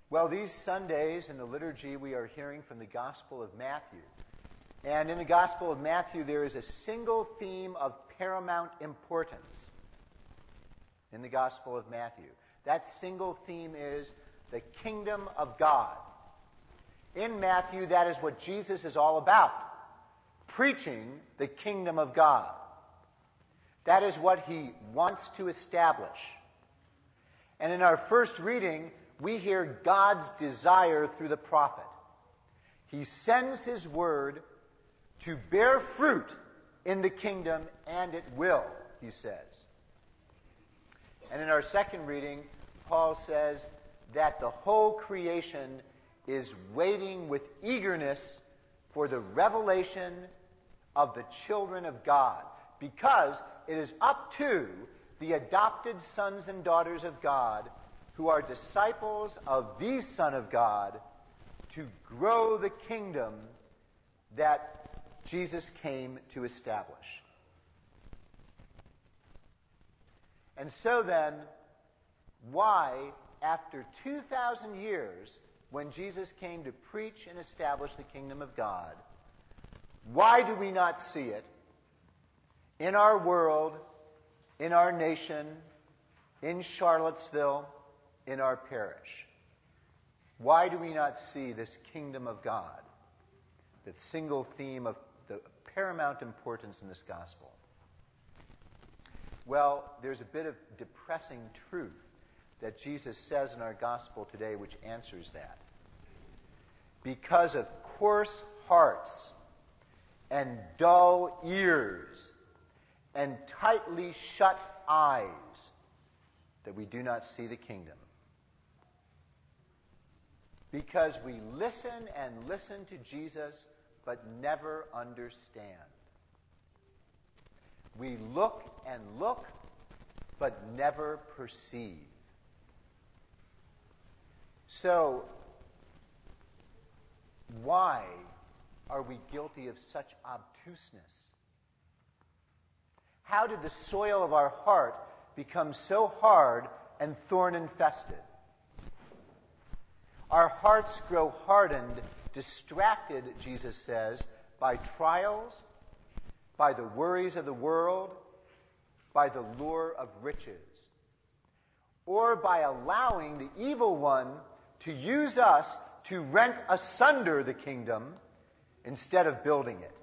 Well, these Sundays in the liturgy we are hearing from the Gospel of Matthew. And in the Gospel of Matthew there is a single theme of paramount importance in the Gospel of Matthew. That single theme is the kingdom of God. In Matthew, that is what Jesus is all about, preaching the kingdom of God. That is what he wants to establish. And in our first reading, we hear God's desire through the prophet. He sends his word to bear fruit in the kingdom, and it will, he says. And in our second reading, Paul says that the whole creation is waiting with eagerness for the revelation of the children of God, because it is up to the adopted sons and daughters of God who are disciples of the Son of God to grow the kingdom that Jesus came to establish. And so then, why, after 2,000 years, when Jesus came to preach and establish the kingdom of God, why do we not see it in our world, in our nation, in Charlottesville, in our parish? Why do we not see this kingdom of God, the single theme of the paramount importance in this gospel? Well, there's a bit of depressing truth that Jesus says in our gospel today which answers that. Because of coarse hearts and dull ears and tightly shut eyes, that we do not see the kingdom. Because we listen and listen to Jesus, but never understand. We look and look, but never perceive. So, why are we guilty of such obtuseness? How did the soil of our heart become so hard and thorn-infested? Our hearts grow hardened, distracted, Jesus says, by trials, by the worries of the world, by the lure of riches, or by allowing the evil one to use us to rent asunder the kingdom instead of building it,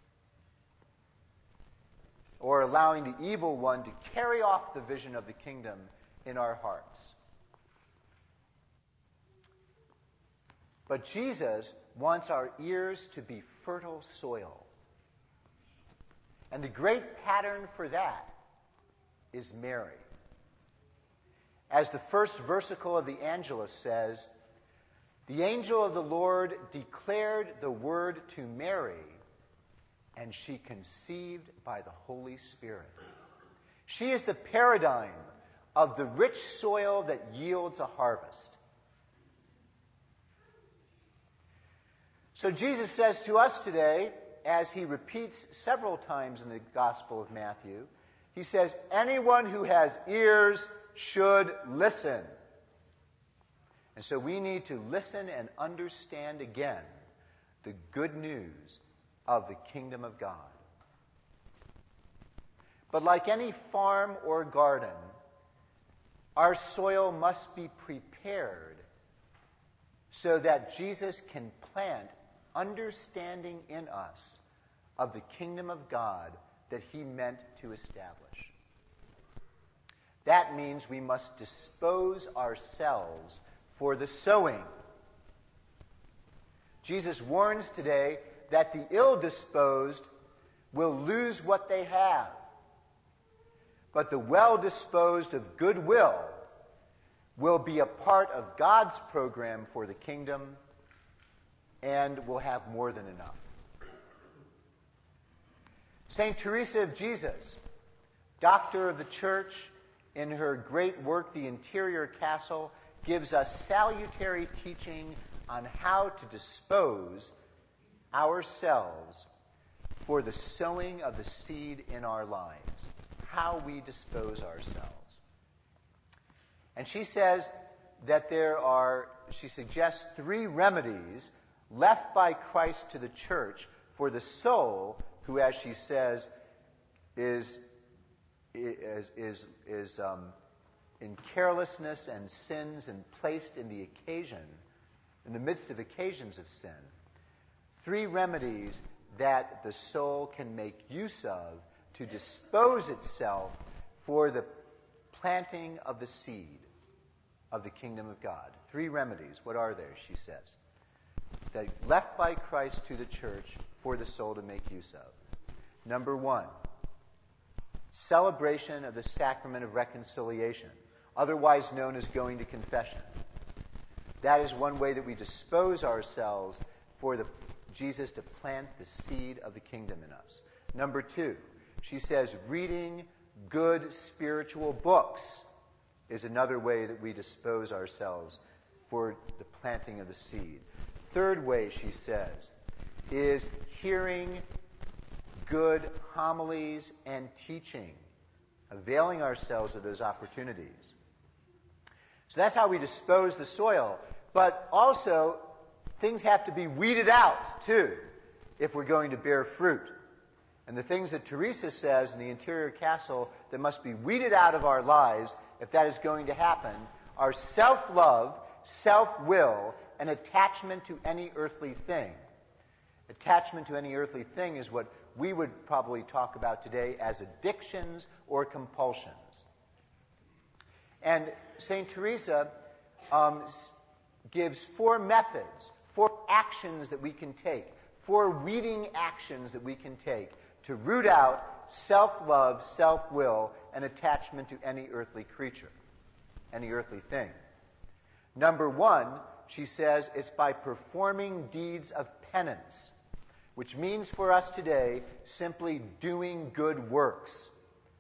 or allowing the evil one to carry off the vision of the kingdom in our hearts. But Jesus wants our ears to be fertile soil. And the great pattern for that is Mary. As the first versicle of the Angelus says, the angel of the Lord declared the word to Mary, and she conceived by the Holy Spirit. She is the paradigm of the rich soil that yields a harvest. So Jesus says to us today, as he repeats several times in the Gospel of Matthew, he says, anyone who has ears should listen. And so we need to listen and understand again the good news of the kingdom of God. But like any farm or garden, our soil must be prepared so that Jesus can plant understanding in us of the kingdom of God that he meant to establish. That means we must dispose ourselves for the sowing. Jesus warns today that the ill-disposed will lose what they have, but the well-disposed of goodwill will be a part of God's program for the kingdom and will have more than enough. St. Teresa of Jesus, doctor of the Church, in her great work, The Interior Castle, gives us salutary teaching on how to dispose ourselves for the sowing of the seed in our lives. How we dispose ourselves. And she says that she suggests 3 remedies left by Christ to the church for the soul who, as she says, is in carelessness and sins and placed in the midst of occasions of sin. 3 remedies that the soul can make use of to dispose itself for the planting of the seed of the kingdom of God. 3 remedies. What are they? She says. That left by Christ to the church for the soul to make use of. Number 1, celebration of the sacrament of reconciliation, otherwise known as going to confession. That is one way that we dispose ourselves for Jesus to plant the seed of the kingdom in us. Number 2, she says reading good spiritual books is another way that we dispose ourselves for the planting of the seed. Third way, she says, is hearing good homilies and teaching, availing ourselves of those opportunities. So that's how we dispose the soil. But also, things have to be weeded out, too, if we're going to bear fruit. And the things that Teresa says in the Interior Castle that must be weeded out of our lives, if that is going to happen, are self-love, self-will, and attachment to any earthly thing. Attachment to any earthly thing is what we would probably talk about today as addictions or compulsions. And St. Teresa gives 4 methods, 4 actions that we can take, 4 weeding actions that we can take to root out self-love, self-will, and attachment to any earthly creature, any earthly thing. Number 1, she says, it's by performing deeds of penance, which means for us today simply doing good works.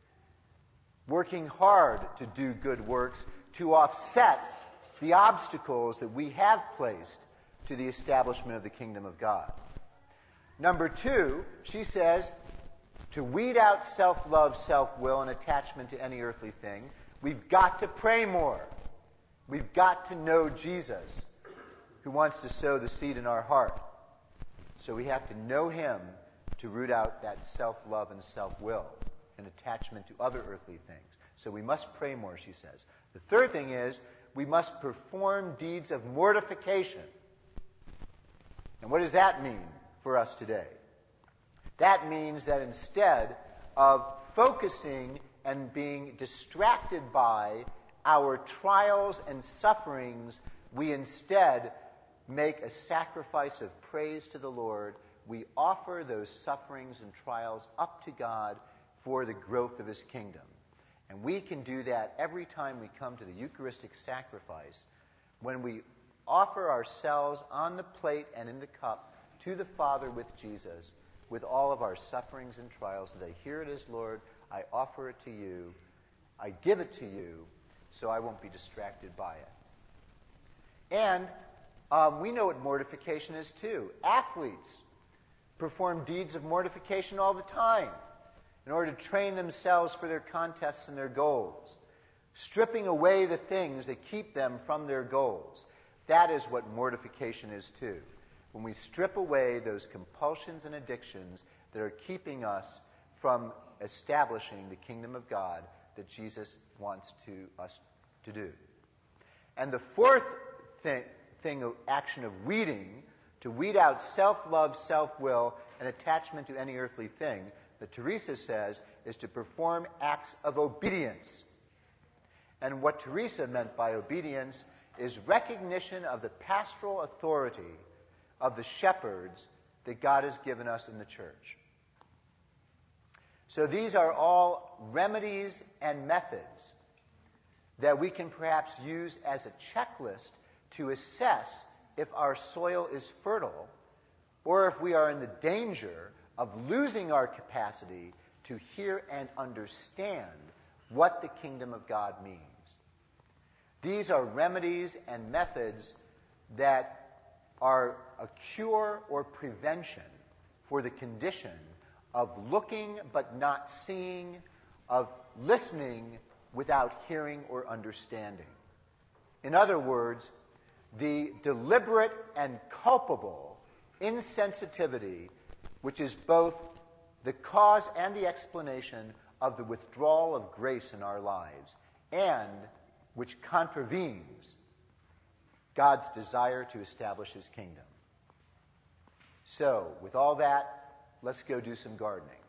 Working hard to do good works to offset the obstacles that we have placed to the establishment of the kingdom of God. Number 2, she says, to weed out self-love, self-will, and attachment to any earthly thing, we've got to pray more. We've got to know Jesus, who wants to sow the seed in our heart. So we have to know him to root out that self-love and self-will and attachment to other earthly things. So we must pray more, she says. The third thing is we must perform deeds of mortification. And what does that mean for us today? That means that instead of focusing and being distracted by our trials and sufferings, we instead make a sacrifice of praise to the Lord. We offer those sufferings and trials up to God for the growth of his kingdom. And we can do that every time we come to the Eucharistic sacrifice, when we offer ourselves on the plate and in the cup to the Father with Jesus, with all of our sufferings and trials, and say, here it is, Lord, I offer it to you, I give it to you, so I won't be distracted by it. And we know what mortification is too. Athletes perform deeds of mortification all the time in order to train themselves for their contests and their goals, stripping away the things that keep them from their goals. That is what mortification is too. When we strip away those compulsions and addictions that are keeping us from establishing the kingdom of God that Jesus wants us to do. And the fourth action of weeding, to weed out self-love, self-will, and attachment to any earthly thing, that Teresa says is to perform acts of obedience. And what Teresa meant by obedience is recognition of the pastoral authority of the shepherds that God has given us in the church. So these are all remedies and methods that we can perhaps use as a checklist to assess if our soil is fertile or if we are in the danger of losing our capacity to hear and understand what the kingdom of God means. These are remedies and methods that are a cure or prevention for the condition of looking but not seeing, of listening without hearing or understanding. In other words, the deliberate and culpable insensitivity, which is both the cause and the explanation of the withdrawal of grace in our lives, and which contravenes God's desire to establish his kingdom. So, with all that, let's go do some gardening.